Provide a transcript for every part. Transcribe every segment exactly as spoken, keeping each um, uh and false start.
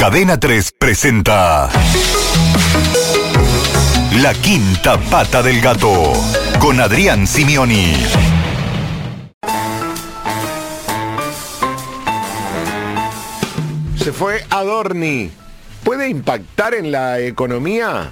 Cadena tres presenta La Quinta Pata del Gato con Adrián Simioni. Se fue Adorni. ¿Puede impactar en la economía?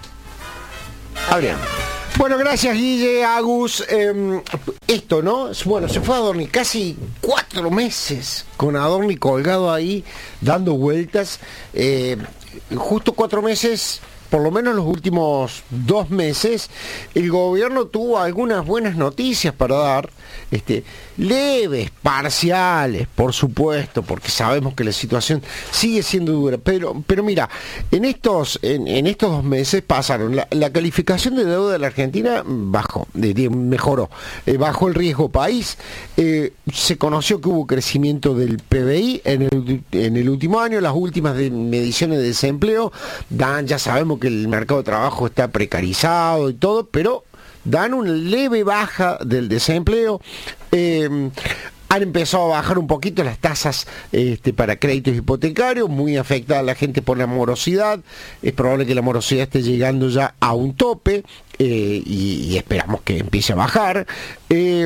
Adrián. Bueno, gracias Guille, Agus. Eh, esto, ¿no? Bueno, se fue Adorni, casi cuatro meses con Adorni colgado ahí, dando vueltas. Eh, justo cuatro meses, por lo menos los últimos dos meses, el gobierno tuvo algunas buenas noticias para dar, este, leves, parciales, por supuesto, porque sabemos que la situación sigue siendo dura, pero, pero mira, en estos, en, en estos dos meses pasaron, la, la calificación de deuda de la Argentina bajó, de, mejoró, eh, bajó el riesgo país, eh, se conoció que hubo crecimiento del P B I en el, en el último año, las últimas de, mediciones de desempleo dan, ya sabemos que el mercado de trabajo está precarizado y todo, pero dan una leve baja del desempleo. Eh, han empezado a bajar un poquito las tasas este, para créditos hipotecarios, muy afectada a la gente por la morosidad. Es probable que la morosidad esté llegando ya a un tope. Eh, y, y esperamos que empiece a bajar. Eh,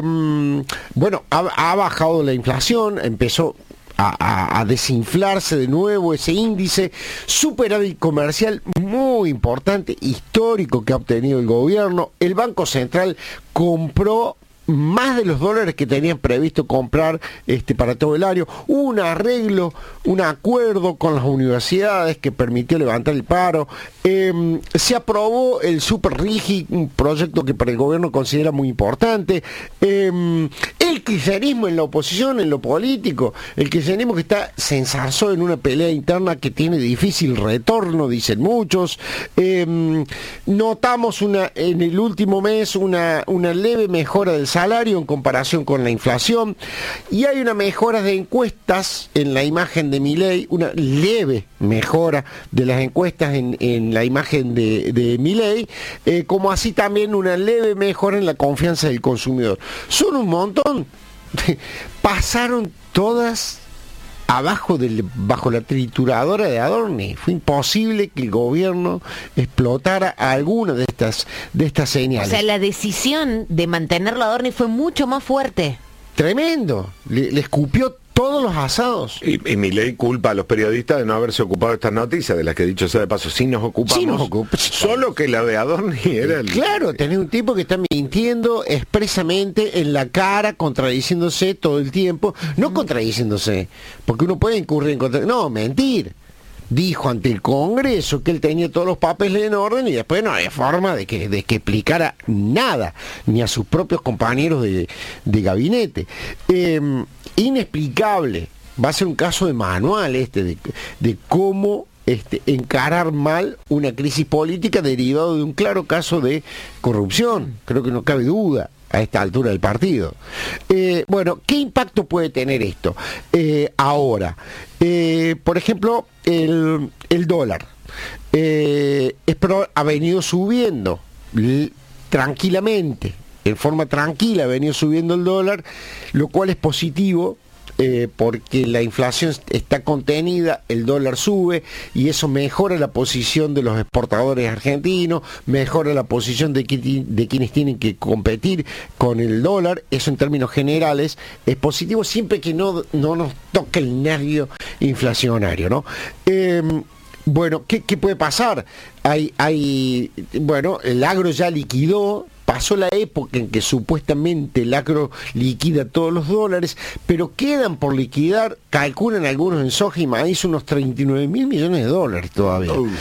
bueno, ha, ha bajado la inflación, empezó A, a, a desinflarse de nuevo ese índice, superávit comercial muy importante, histórico, que ha obtenido el gobierno. El Banco Central compró más de los dólares que tenían previsto comprar este, para todo el año. Hubo un arreglo, un acuerdo con las universidades que permitió levantar el paro. Eh, se aprobó el Super Rigi, un proyecto que para el gobierno considera muy importante. Eh, el kirchnerismo en la oposición, en lo político, el kirchnerismo que está se ensarzó en una pelea interna que tiene difícil retorno, dicen muchos. Eh, notamos una en el último mes una, una leve mejora del salario en comparación con la inflación, y hay una mejora de encuestas en la imagen de Milei, una leve mejora de las encuestas en, en la imagen de, de Milei, eh, como así también una leve mejora en la confianza del consumidor. Son un montón. Pasaron todas abajo del, bajo la trituradora de Adorni. Fue imposible que el gobierno explotara alguna de estas, de estas señales. O sea, la decisión de mantenerlo a Adorni fue mucho más fuerte. Tremendo. Le, le escupió todos los asados. Y, y Milei culpa a los periodistas de no haberse ocupado de estas noticias, de las que, dicho sea de paso, sí nos ocupamos. Sí nos ocupa. Solo que la de Adorni era el... Claro, tenés un tipo que está mintiendo expresamente en la cara, contradiciéndose todo el tiempo. No contradiciéndose, porque uno puede incurrir en contra... No, mentir. Dijo ante el Congreso que él tenía todos los papeles en orden y después no había forma de que, de que explicara nada, ni a sus propios compañeros de, de gabinete. Eh, inexplicable. Va a ser un caso de manual este, de, de cómo este, encarar mal una crisis política derivado de un claro caso de corrupción. Creo que no cabe duda a esta altura del partido. Eh, bueno, ¿qué impacto puede tener esto? Eh, ahora, eh, por ejemplo, el, el dólar eh, es pro, ha venido subiendo l- tranquilamente, en forma tranquila ha venido subiendo el dólar, lo cual es positivo. Eh, porque la inflación está contenida, el dólar sube y eso mejora la posición de los exportadores argentinos, mejora la posición de, qui- de quienes tienen que competir con el dólar. Eso en términos generales es positivo siempre que no, no nos toque el nervio inflacionario, ¿no? Eh, bueno, ¿qué, qué puede pasar? Hay, hay, bueno, el agro ya liquidó. Pasó la época en que supuestamente el agro liquida todos los dólares, pero quedan por liquidar, calculan algunos en soja y maíz, unos treinta y nueve mil millones de dólares todavía. Uh.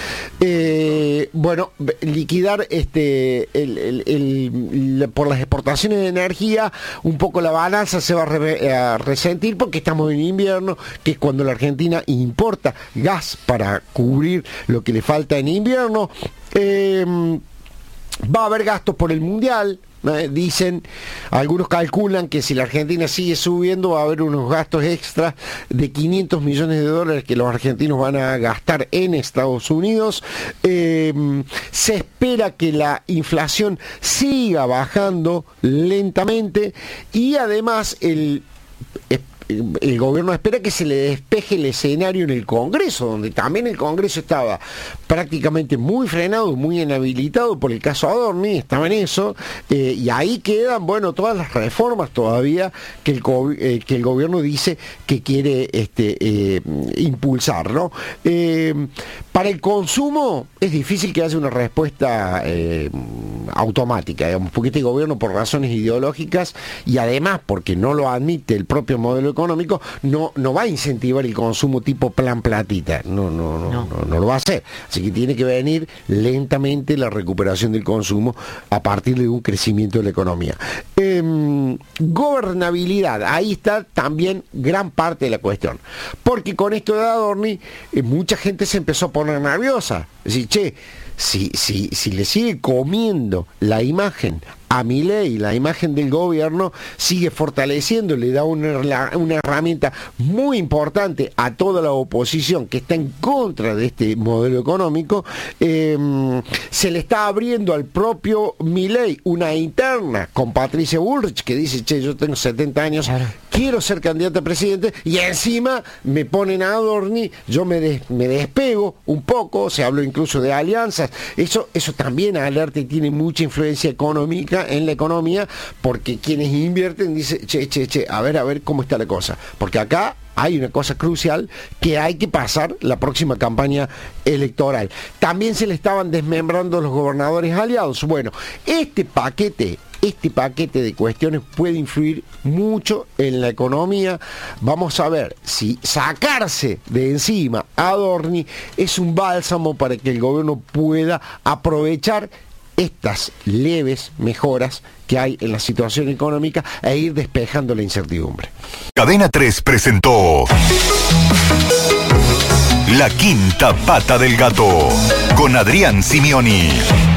Eh, bueno, liquidar este el, el, el, la, por las exportaciones de energía, un poco la balanza se va a, re, a resentir porque estamos en invierno, que es cuando la Argentina importa gas para cubrir lo que le falta en invierno. Eh, Va a haber gastos por el Mundial, ¿eh? Dicen, algunos calculan que si la Argentina sigue subiendo va a haber unos gastos extras de quinientos millones de dólares que los argentinos van a gastar en Estados Unidos. Eh, se espera que la inflación siga bajando lentamente y además el el gobierno espera que se le despeje el escenario en el Congreso, donde también el Congreso estaba prácticamente muy frenado, muy inhabilitado por el caso Adorni, estaba en eso, eh, y ahí quedan, bueno, todas las reformas todavía que el, eh, que el gobierno dice que quiere este, eh, impulsar, ¿no? Eh, para el consumo es difícil que haya una respuesta eh, automática, digamos, porque este gobierno, por razones ideológicas y además porque no lo admite el propio modelo económico, no, no va a incentivar el consumo tipo plan platita, no, no, no, no. no, no lo va a hacer. Así que tiene que venir lentamente la recuperación del consumo a partir de un crecimiento de la economía. Eh, gobernabilidad, ahí está también gran parte de la cuestión, porque con esto de Adorni eh, mucha gente se empezó a poner nerviosa, es decir, che, si, si, si le sigue comiendo la imagen a Milei, la imagen del gobierno sigue fortaleciendo, le da una, una herramienta muy importante a toda la oposición que está en contra de este modelo económico, eh, se le está abriendo al propio Milei una interna con Patricia Bullrich que dice, che, yo tengo setenta años, claro, quiero ser candidata a presidente, y encima me ponen a Adorni, yo me, des, me despego un poco, se habló incluso de alianzas, eso, eso también alerta y tiene mucha influencia económica en la economía, porque quienes invierten dicen, che, che, che, a ver, a ver cómo está la cosa, porque acá hay una cosa crucial que hay que pasar la próxima campaña electoral. También se le estaban desmembrando los gobernadores aliados. Bueno, este paquete Este paquete de cuestiones puede influir mucho en la economía. Vamos a ver si sacarse de encima a Adorni es un bálsamo para que el gobierno pueda aprovechar estas leves mejoras que hay en la situación económica e ir despejando la incertidumbre. Cadena tres presentó La Quinta Pata del Gato con Adrián Simioni.